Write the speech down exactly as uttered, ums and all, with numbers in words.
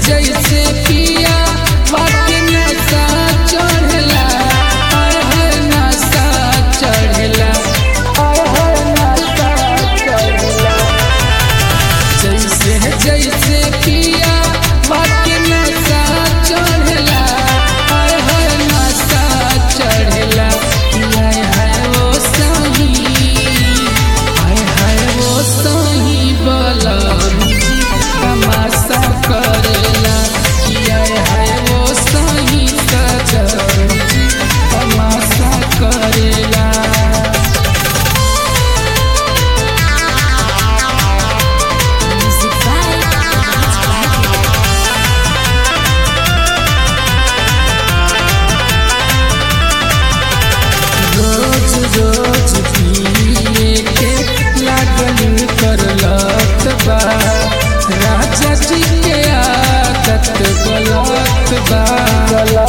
जैसे पिया बाकी नशा चढ़ला आय हाय नशा चढ़ला आय हाय नशा चढ़ला जैसे जैसे पिया बाकी नशा चढ़ला आय हाय नशा चढ़ला आय हाय वो सही आय हाय वो सही बलम तमाशा करेला आय हाय वो सही सजन तमाशा करेला। रोज रोज पिए के लागल करलत बा राजा जी के आदत गलत बा।